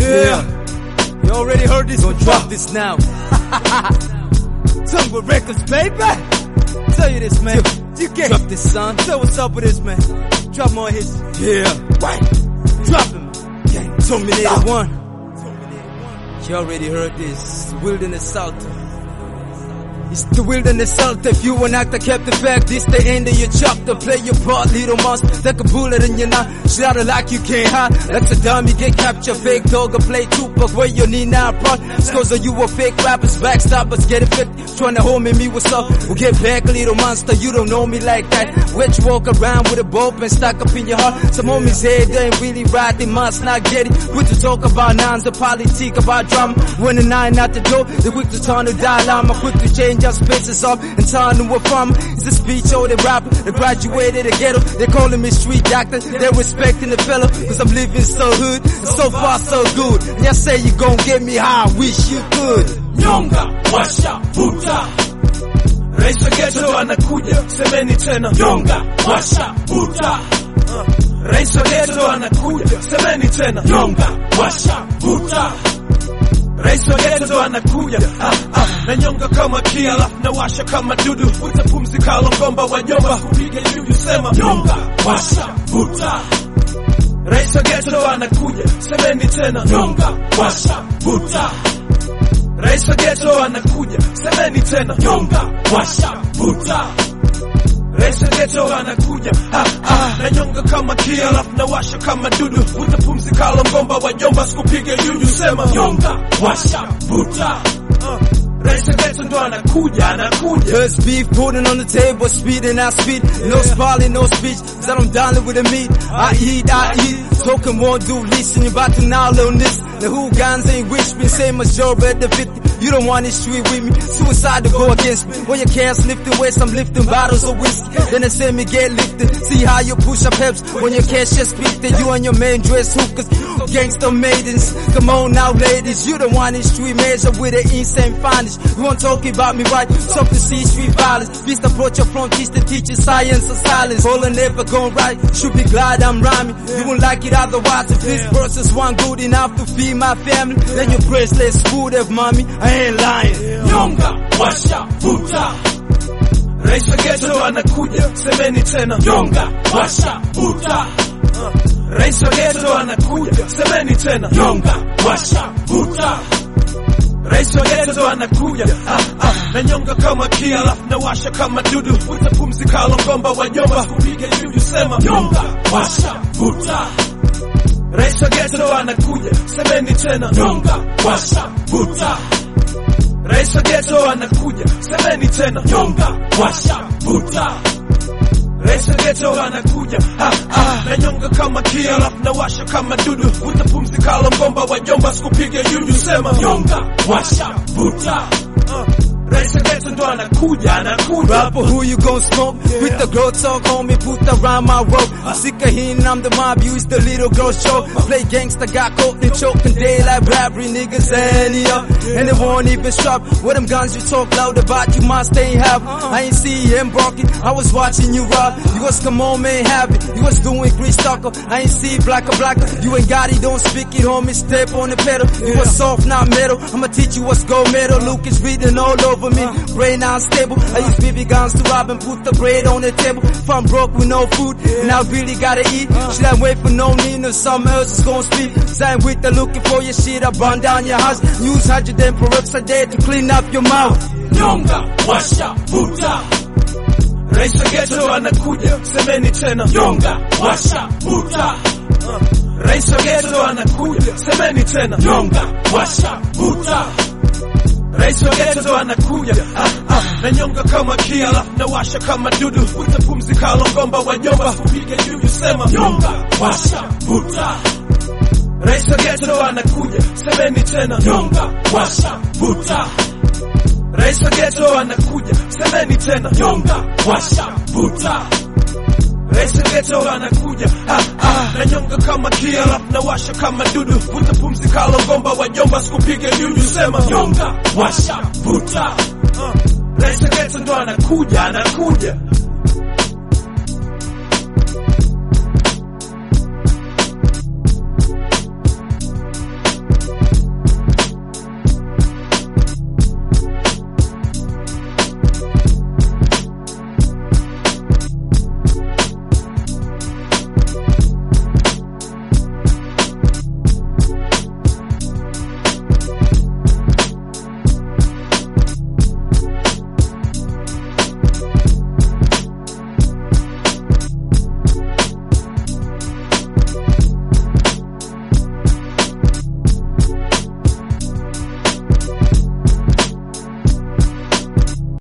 Yeah. You already heard this, don't drop this now. Jungle Records, baby. Tell you this, man. You can't drop this, son. Tell what's up with this, man. Drop more hits. Yeah. Right. Drop him. Yeah. Terminator 1. You already heard this. Wilderness South. It's the Wilderness South. If you an actor kept the fact, this the end of your chapter. Play your part, little monster. Take a bullet in your knot. Shot it like you can't hide. That's a dummy, get captured. Fake dog or play Tupac. Where you need now, part. Scores of you a fake rappers, backstabbers, get affected. Trying to hold me, what's up? We'll get back, little monster. You don't know me like that. Wet walk around with a bolt and stuck up in your heart. Some homies head, they ain't really right. They must not get it. Quick to talk about nines, the politique, about drama. When the nine out the door, they quick to turn to dial. I'm quick to change our spaces up and turn to a farmer. It's a speech or the rapper. They graduated the ghetto. They calling me street doctor. They're respecting the fella. Cause I'm living so hood. So far so good. And y'all say you gon' get me high. I wish you could. Nyonga, washa, vuta. Rais wa ghetto anakuja, semeni tena. Nyonga, washa, vuta. Rais wa ghetto anakuja, semeni tena. Nyonga, washa, vuta. Rais wa ghetto anakuja, na nyonga kama kia, alafu na washa kama dudu. Utapumzika Longomba wajomba, kupiga juju sema. Nyonga, washa, vuta. Rais wa ghetto anakuja, semeni tena. Nyonga, washa, vuta. Rais wa ghetto anakuja, semeni tena. Nyonga, washa, vuta. Rais wa ghetto anakuja, na nyonga kama kia, alafu na washa kama dudu. Utapumzika Longomba wajomba, sikupige juju sema. Nyonga, washa, vuta. Rais wa ghetto ndo anakuja, anakuja. There's beef putting on the table, speeding I speed. No spalling, no speech, cause I don't dial with the meat. I eat, talking won't do, listening about to now on this. The hooligans ain't rich, been same as Joe at the 50. You don't want this street with me, suicide to go against me. When your can't lift the waist, I'm lifting bottles of whiskey. Then they say me get lifted, see how you push up hips. When your cash just speak to you and your main dress hookers. Gangster maidens, come on now ladies. You don't want this street measure with an insane finish. You won't talk about me right, talk to see street violence. Beast approach your front, teach the teacher science or silence. All I never gone right, should be glad I'm rhyming. You won't like it otherwise. If this verse is one good enough to feed my family, then your bracelet's good of mommy, I ain't lying. Nyonga, washa, vuta. Rais wa ghetto anakuja, semeni tena. Nyonga, washa, vuta. Rais wa ghetto anakuja, semeni tena. Nyonga, washa, vuta. Rais wa ghetto anakuja, na nyonga kama kia, alafu na washa kama dudu. Utapumzika Longomba wajomba, kupiga juju sema. Nyonga, washa, vuta. Rais wa ghetto anakuja, semeni tena. Nyonga, washa, vuta. Rais wa ghetto anakuja, semeni tena. Nyonga, washa, vuta. Rais wa ghetto anakuja, na nyonga kama kia, alafu na washa kama dudu. Utapumzika Longomba wajomba, sikupige juju sema. Nyonga, washa, vuta. Rais wa ghetto ndo anakuja, anakuja. Rapper, who you gon' smoke? With the girl talk, homie, put around my rope. I'm sick of hearing I'm the mob, you is the little girl show. Play gangsta, got caught and choking daylight robbery, niggas any up. And they won't even stop. With them guns you talk loud about, you must ain't have. I ain't see him barking, I was watching you rob. You was come on, man, have it. You was doing grease talker, I ain't see blacker. You ain't got it, don't speak it, homie, step on the pedal. You was soft, not metal. I'ma teach you what's gold medal. Luke is reading all over me, brain unstable. I use BB guns to rob and put the bread on the table. If I'm broke with no food, and I really gotta eat, should I wait for no need or something else is gonna speak? Sign with the looking for your shit, I burn down your house. Use hydrogen peroxide to clean up your mouth. Nyonga, washa, vuta. Rais wa ghetto anakuja, semeni tena. Nyonga, washa, vuta. Rais wa ghetto anakuja, semeni tena. Nyonga, washa, vuta. Rais wa ghetto anakuja, na nyonga kama kia, alafu na washa kama dudu. Utapumzika Longomba wajomba, kupiga juju sema. Nyonga, washa, vuta. Rais wa ghetto anakuja, semeni tena. Nyonga, washa, vuta. Rais wa ghetto anakuja, semeni tena. Nyonga, washa, vuta. Rais wa ghetto anakuja, na nyonga kama kia, alafu na washa kama dudu. Utapumzika Longomba wajomba, sikupige juju sema. Nyonga, washa, vuta. Rais wa ghetto ndo anakuja, anakuja.